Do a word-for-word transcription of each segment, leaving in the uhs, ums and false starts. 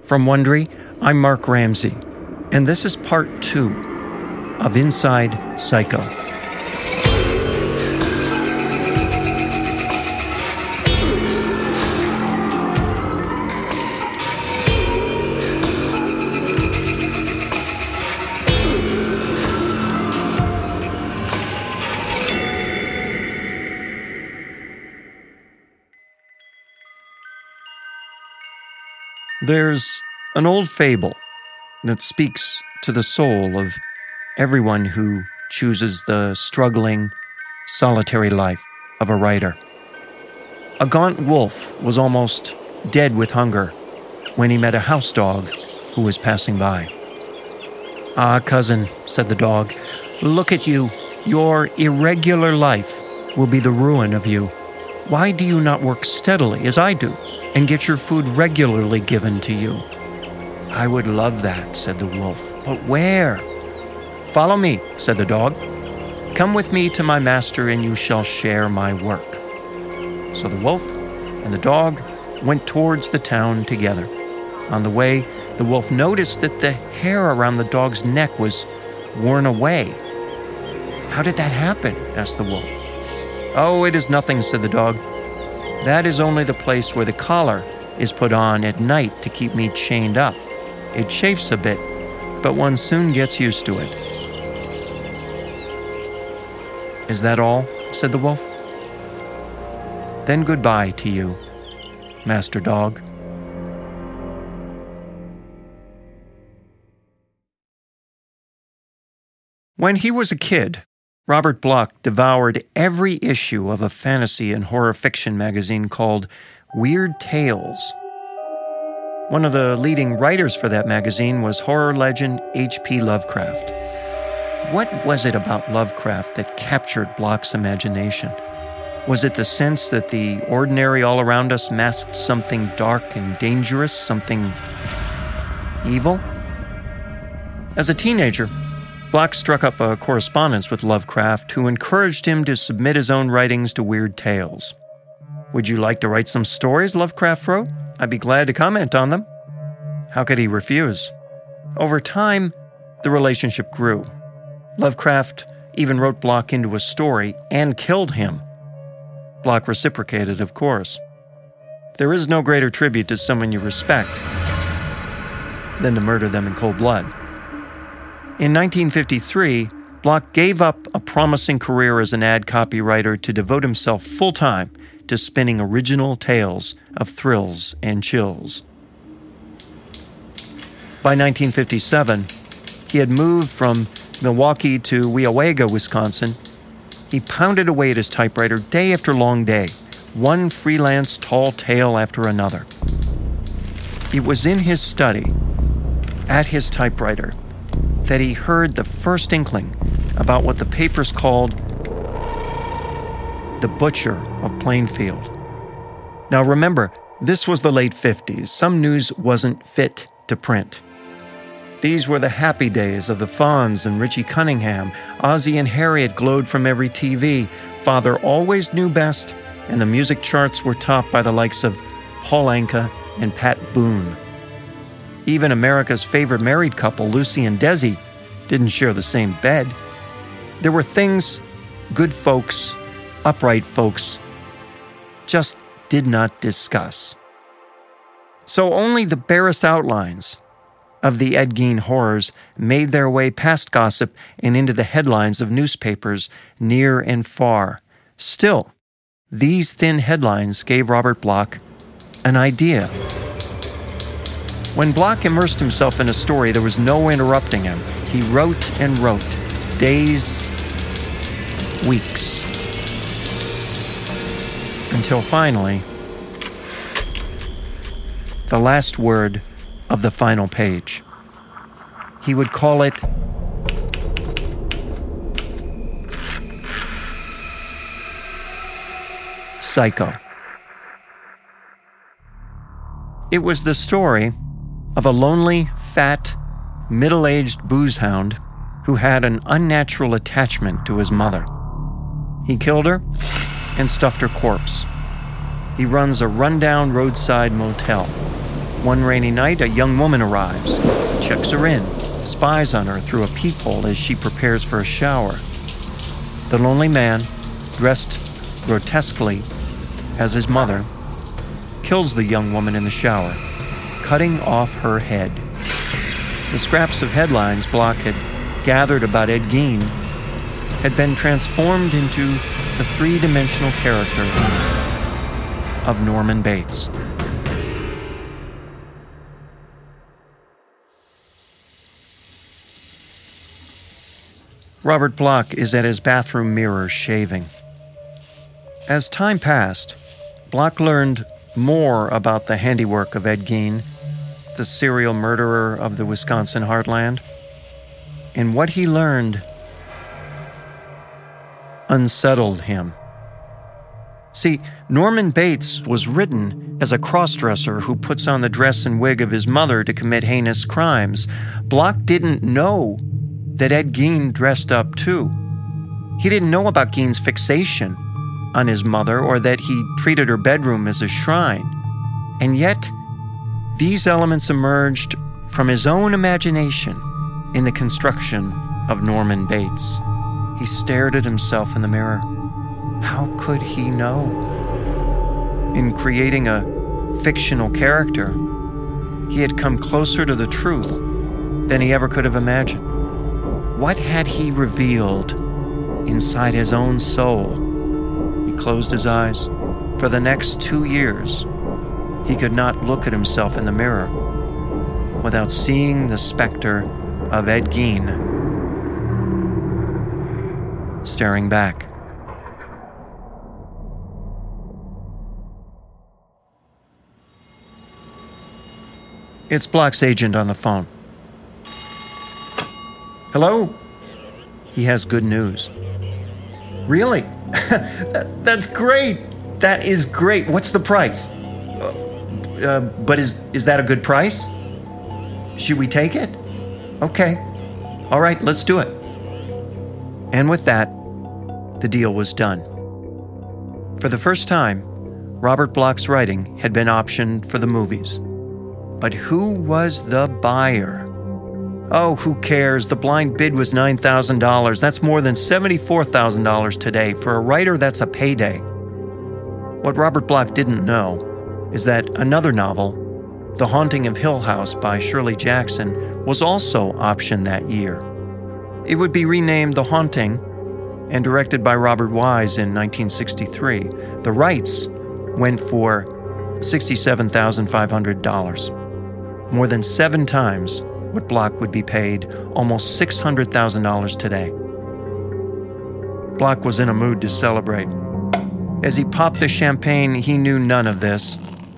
From Wondery, I'm Mark Ramsey, and this is part two of Inside Psycho. There's an old fable that speaks to the soul of everyone who chooses the struggling, solitary life of a writer. A gaunt wolf was almost dead with hunger when he met a house dog who was passing by. "Ah, cousin," said the dog, "look at you. Your irregular life will be the ruin of you. Why do you not work steadily as I do and get your food regularly given to you?" "I would love that," said the wolf, "but where?" "Follow me," said the dog. "Come with me to my master and you shall share my work." So the wolf and the dog went towards the town together. On the way, the wolf noticed that the hair around the dog's neck was worn away. "How did that happen?" asked the wolf. "Oh, it is nothing," said the dog. "That is only the place where the collar is put on at night to keep me chained up. It chafes a bit, but one soon gets used to it." "Is that all?" said the wolf. "Then goodbye to you, Master Dog." When he was a kid, Robert Bloch devoured every issue of a fantasy and horror fiction magazine called Weird Tales. One of the leading writers for that magazine was horror legend H P Lovecraft. What was it about Lovecraft that captured Bloch's imagination? Was it the sense that the ordinary all around us masked something dark and dangerous, something evil? As a teenager, Bloch struck up a correspondence with Lovecraft, who encouraged him to submit his own writings to Weird Tales. "Would you like to write some stories?" Lovecraft wrote. "I'd be glad to comment on them." How could he refuse? Over time, the relationship grew. Lovecraft even wrote Bloch into a story and killed him. Bloch reciprocated, of course. There is no greater tribute to someone you respect than to murder them in cold blood. In nineteen fifty-three, Bloch gave up a promising career as an ad copywriter to devote himself full-time to spinning original tales of thrills and chills. By nineteen fifty-seven, he had moved from Milwaukee to Weowega, Wisconsin. He pounded away at his typewriter day after long day, one freelance tall tale after another. It was in his study, at his typewriter, that he heard the first inkling about what the papers called the Butcher of Plainfield. Now remember, this was the late fifties. Some news wasn't fit to print. These were the happy days of the Fonz and Richie Cunningham. Ozzie and Harriet glowed from every T V. Father always knew best, and the music charts were topped by the likes of Paul Anka and Pat Boone. Even America's favorite married couple, Lucy and Desi, didn't share the same bed. There were things good folks, upright folks, just did not discuss. So only the barest outlines of the Ed Gein horrors made their way past gossip and into the headlines of newspapers near and far. Still, these thin headlines gave Robert Bloch an idea. When Bloch immersed himself in a story, there was no interrupting him. He wrote and wrote, days, weeks, until finally, the last word of the final page. He would call it Psycho. It was the story of a lonely, fat, middle-aged booze hound who had an unnatural attachment to his mother. He killed her and stuffed her corpse. He runs a rundown roadside motel. One rainy night, a young woman arrives, checks her in, spies on her through a peephole as she prepares for a shower. The lonely man, dressed grotesquely as his mother, kills the young woman in the shower, cutting off her head. The scraps of headlines Bloch had gathered about Ed Gein had been transformed into the three-dimensional character of Norman Bates. Robert Bloch is at his bathroom mirror shaving. As time passed, Bloch learned more about the handiwork of Ed Gein, the serial murderer of the Wisconsin heartland, and what he learned unsettled him. See, Norman Bates was written as a crossdresser who puts on the dress and wig of his mother to commit heinous crimes. Bloch didn't know that Ed Gein dressed up too. He didn't know about Gein's fixation on his mother or that he treated her bedroom as a shrine. And yet, these elements emerged from his own imagination in the construction of Norman Bates. He stared at himself in the mirror. How could he know? In creating a fictional character, he had come closer to the truth than he ever could have imagined. What had he revealed inside his own soul? He closed his eyes. For the next two years, he could not look at himself in the mirror without seeing the specter of Ed Gein staring back. It's Bloch's agent on the phone. Hello? He has good news. Really? that, that's great. That is great. What's the price? Uh, uh, but is is that a good price? Should we take it? Okay. All right, let's do it. And with that, the deal was done. For the first time, Robert Bloch's writing had been optioned for the movies. But who was the buyer? Oh, who cares? The blind bid was nine thousand dollars. That's more than seventy-four thousand dollars today. For a writer, that's a payday. What Robert Bloch didn't know is that another novel, The Haunting of Hill House by Shirley Jackson, was also optioned that year. It would be renamed The Haunting and directed by Robert Wise in nineteen sixty-three. The rights went for sixty-seven thousand five hundred dollars, more than seven times what Bloch would be paid, almost six hundred thousand dollars today. Bloch was in a mood to celebrate. As he popped the champagne, he knew none of this.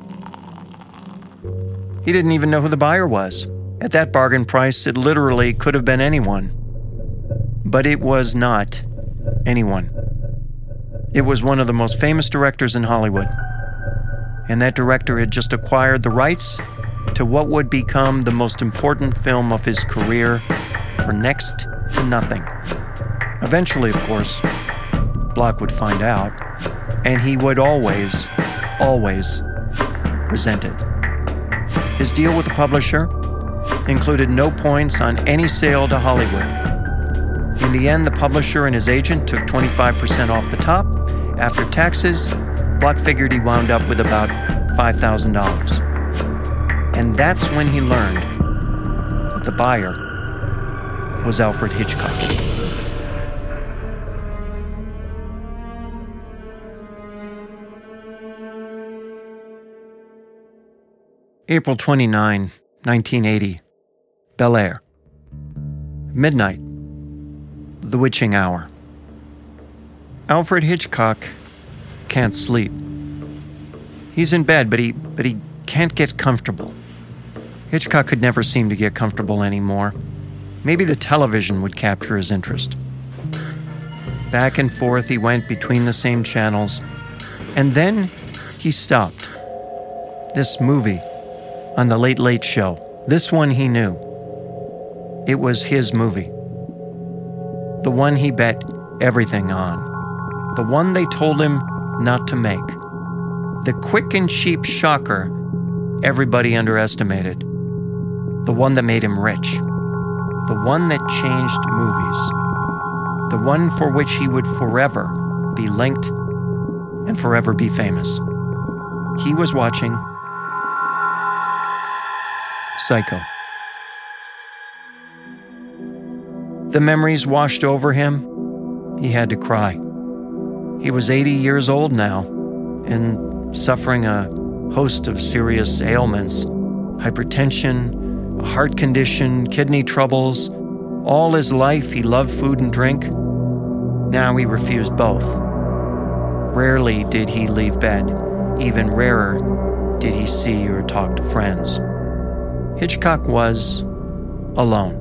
He didn't even know who the buyer was. At that bargain price, it literally could have been anyone. But it was not anyone. It was one of the most famous directors in Hollywood. And that director had just acquired the rights to what would become the most important film of his career for next to nothing. Eventually, of course, Bloch would find out, and he would always, always resent it. His deal with the publisher included no points on any sale to Hollywood. In the end, the publisher and his agent took twenty-five percent off the top. After taxes, Bloch figured he wound up with about five thousand dollars. And that's when he learned that the buyer was Alfred Hitchcock. April twenty-ninth, nineteen eighty, Bel Air. Midnight, the witching hour. Alfred Hitchcock can't sleep. He's in bed, but he but he can't get comfortable. Hitchcock could never seem to get comfortable anymore. Maybe the television would capture his interest. Back and forth he went between the same channels, and then he stopped. This movie on The Late Late Show, this one he knew. It was his movie. The one he bet everything on. The one they told him not to make. The quick and cheap shocker everybody underestimated. The one that made him rich. The one that changed movies. The one for which he would forever be linked and forever be famous. He was watching Psycho. The memories washed over him. He had to cry. He was eighty years old now and suffering a host of serious ailments, hypertension, a heart condition, kidney troubles. All his life he loved food and drink. Now he refused both. Rarely did he leave bed. Even rarer did he see or talk to friends. Hitchcock was alone.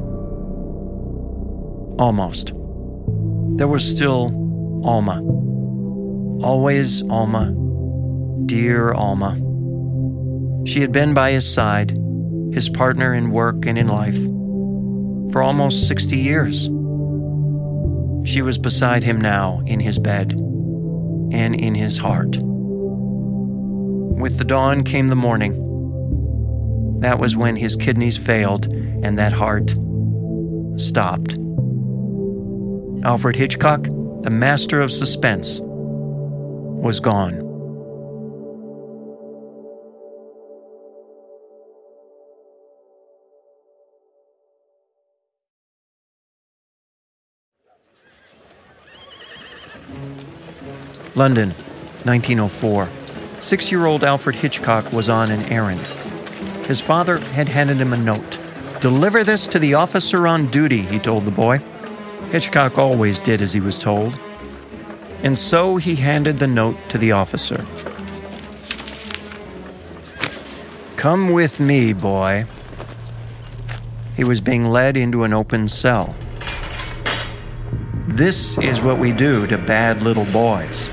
Almost. There was still Alma. Always Alma. Dear Alma. She had been by his side, his partner in work and in life, for almost sixty years. She was beside him now in his bed and in his heart. With the dawn came the morning. That was when his kidneys failed and that heart stopped. Alfred Hitchcock, the master of suspense, was gone. London, nineteen oh four. Six-year-old Alfred Hitchcock was on an errand. His father had handed him a note. "Deliver this to the officer on duty," he told the boy. Hitchcock always did as he was told. And so he handed the note to the officer. "Come with me, boy." He was being led into an open cell. This is what we do to bad little boys.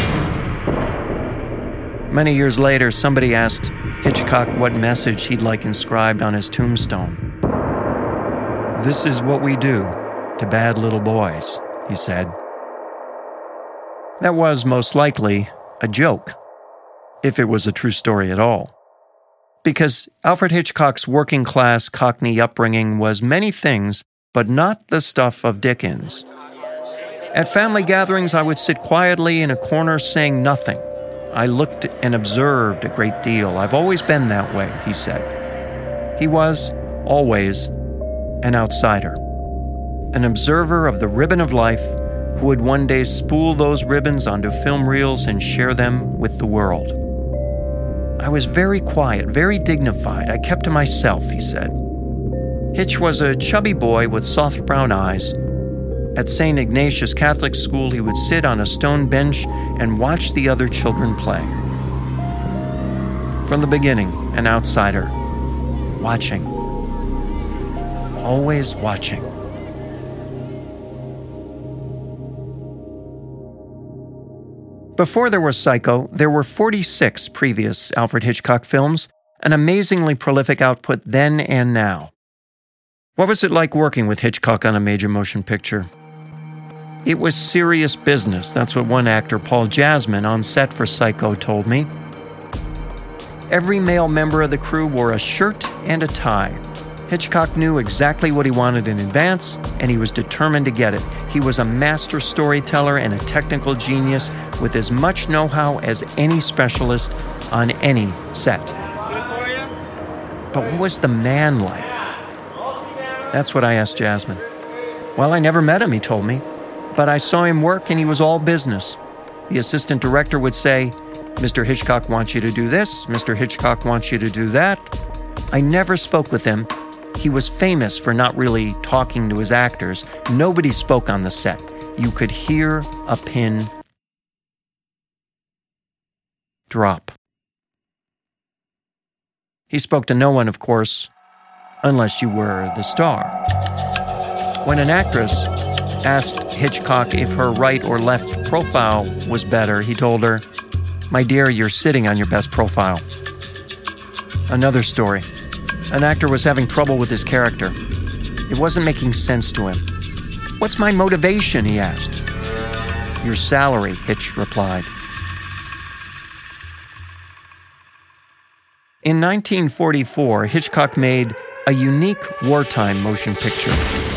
Many years later, somebody asked Hitchcock what message he'd like inscribed on his tombstone. "This is what we do to bad little boys," he said. That was most likely a joke, if it was a true story at all. Because Alfred Hitchcock's working-class Cockney upbringing was many things, but not the stuff of Dickens. At family gatherings, I would sit quietly in a corner saying nothing. I looked and observed a great deal. I've always been that way, he said. He was, always, an outsider. An observer of the ribbon of life who would one day spool those ribbons onto film reels and share them with the world. I was very quiet, very dignified. I kept to myself, he said. Hitch was a chubby boy with soft brown eyes. At Saint Ignatius Catholic School, he would sit on a stone bench and watch the other children play. From the beginning, an outsider. Watching. Always watching. Before there was Psycho, there were forty-six previous Alfred Hitchcock films, an amazingly prolific output then and now. What was it like working with Hitchcock on a major motion picture? It was serious business. That's what one actor, Paul Jasmine, on set for Psycho told me. Every male member of the crew wore a shirt and a tie. Hitchcock knew exactly what he wanted in advance, and he was determined to get it. He was a master storyteller and a technical genius with as much know-how as any specialist on any set. But what was the man like? That's what I asked Jasmine. Well, I never met him, he told me. But I saw him work and he was all business. The assistant director would say, "Mister Hitchcock wants you to do this. Mister Hitchcock wants you to do that." I never spoke with him. He was famous for not really talking to his actors. Nobody spoke on the set. You could hear a pin drop. He spoke to no one, of course, unless you were the star. When an actress asked Hitchcock if her right or left profile was better, he told her, "My dear, you're sitting on your best profile." Another story. An actor was having trouble with his character. It wasn't making sense to him. "What's my motivation?" he asked. "Your salary," Hitch replied. In nineteen forty-four, Hitchcock made a unique wartime motion picture.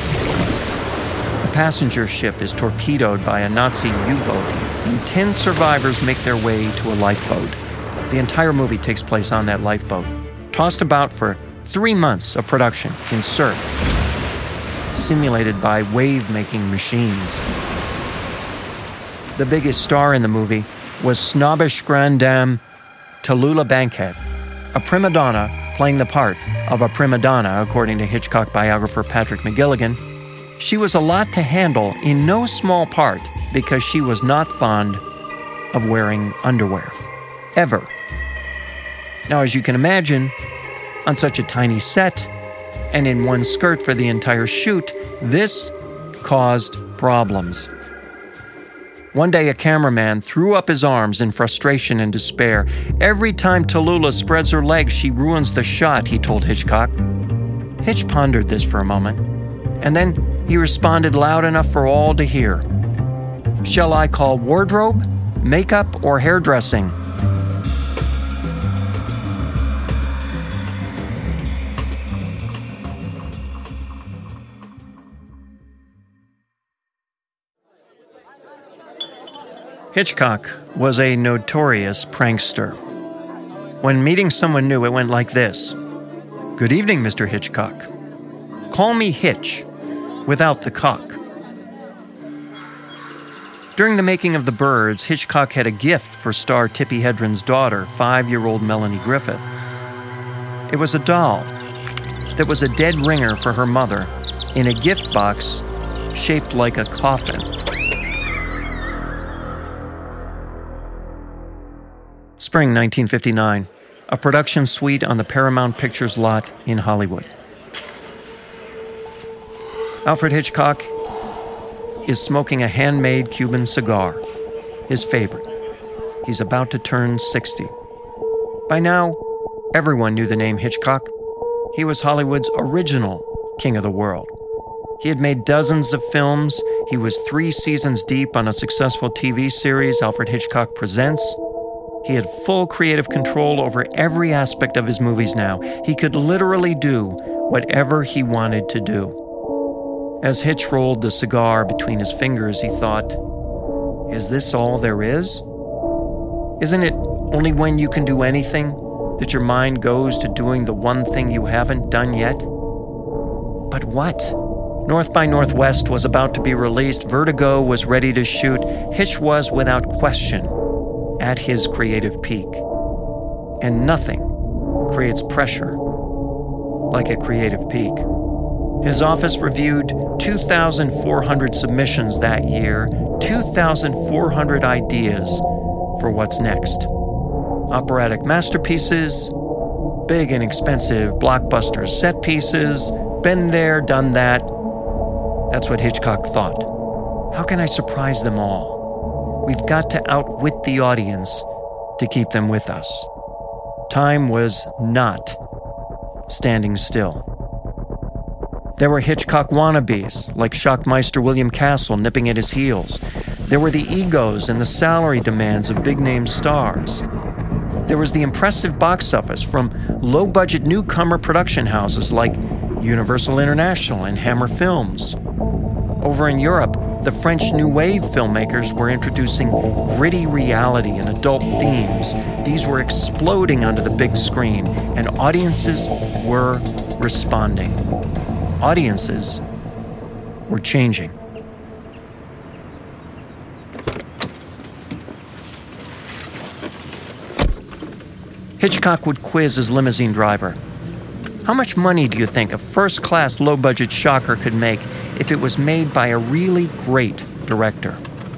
A passenger ship is torpedoed by a Nazi U-boat, and ten survivors make their way to a lifeboat. The entire movie takes place on that lifeboat, tossed about for three months of production in surf, simulated by wave-making machines. The biggest star in the movie was snobbish grande dame Tallulah Bankhead, a prima donna playing the part of a prima donna, according to Hitchcock biographer Patrick McGilligan. She was a lot to handle in no small part because she was not fond of wearing underwear. Ever. Now, as you can imagine, on such a tiny set and in one skirt for the entire shoot, this caused problems. One day, a cameraman threw up his arms in frustration and despair. "Every time Tallulah spreads her legs, she ruins the shot," he told Hitchcock. Hitch pondered this for a moment, and then he responded loud enough for all to hear. "Shall I call wardrobe, makeup, or hairdressing?" Hitchcock was a notorious prankster. When meeting someone new, it went like this. "Good evening, Mister Hitchcock. Call me Hitch, without the cock." During the making of The Birds, Hitchcock had a gift for star Tippi Hedren's daughter, five-year-old Melanie Griffith. It was a doll that was a dead ringer for her mother in a gift box shaped like a coffin. Spring nineteen fifty-nine, a production suite on the Paramount Pictures lot in Hollywood. Alfred Hitchcock is smoking a handmade Cuban cigar, his favorite. He's about to turn sixty. By now, everyone knew the name Hitchcock. He was Hollywood's original king of the world. He had made dozens of films. He was three seasons deep on a successful T V series, Alfred Hitchcock Presents. He had full creative control over every aspect of his movies now. He could literally do whatever he wanted to do. As Hitch rolled the cigar between his fingers, he thought, "Is this all there is? Isn't it only when you can do anything that your mind goes to doing the one thing you haven't done yet?" But what? North by Northwest was about to be released. Vertigo was ready to shoot. Hitch was, without question, at his creative peak. And nothing creates pressure like a creative peak. His office reviewed two thousand four hundred submissions that year, two thousand four hundred ideas for what's next. Operatic masterpieces, big and expensive blockbuster set pieces, been there, done that. That's what Hitchcock thought. How can I surprise them all? We've got to outwit the audience to keep them with us. Time was not standing still. There were Hitchcock wannabes, like Shockmeister William Castle nipping at his heels. There were the egos and the salary demands of big-name stars. There was the impressive box office from low-budget newcomer production houses like Universal International and Hammer Films. Over in Europe, the French New Wave filmmakers were introducing gritty reality and adult themes. These were exploding onto the big screen, and audiences were responding. Audiences were changing. Hitchcock would quiz his limousine driver. "How much money do you think a first-class low-budget shocker could make if it was made by a really great director?"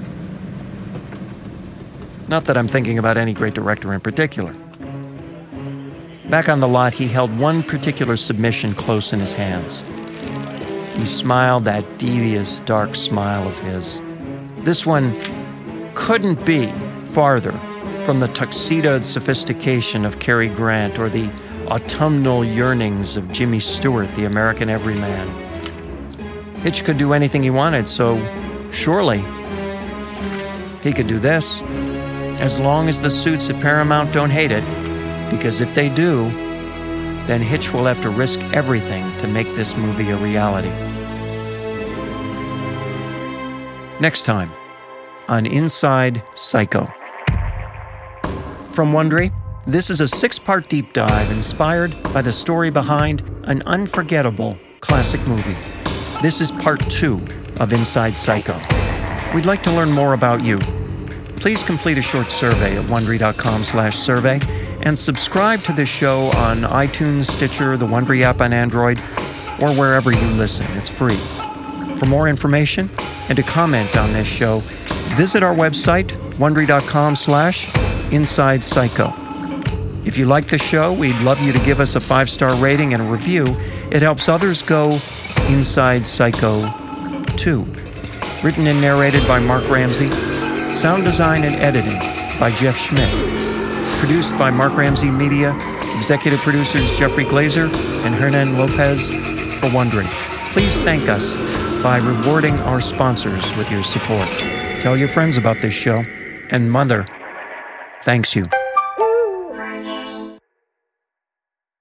Not that I'm thinking about any great director in particular. Back on the lot, he held one particular submission close in his hands. He smiled that devious, dark smile of his. This one couldn't be farther from the tuxedoed sophistication of Cary Grant or the autumnal yearnings of Jimmy Stewart, the American everyman. Hitch could do anything he wanted, so surely he could do this, as long as the suits at Paramount don't hate it, because if they do, then Hitch will have to risk everything to make this movie a reality. Next time on Inside Psycho. From Wondery, this is a six-part deep dive inspired by the story behind an unforgettable classic movie. This is part two of Inside Psycho. We'd like to learn more about you. Please complete a short survey at wondery.com slash survey and subscribe to this show on iTunes, Stitcher, the Wondery app on Android, or wherever you listen. It's free. For more information and to comment on this show, visit our website, wondery.com slash inside psycho. If you like the show, we'd love you to give us a five-star rating and a review. It helps others go Inside Psycho two. Written and narrated by Mark Ramsey. Sound design and editing by Jeff Schmidt. Produced by Mark Ramsey Media. Executive producers Jeffrey Glazer and Hernan Lopez for Wondery. Please thank us by rewarding our sponsors with your support. Tell your friends about this show. And Mother thanks you.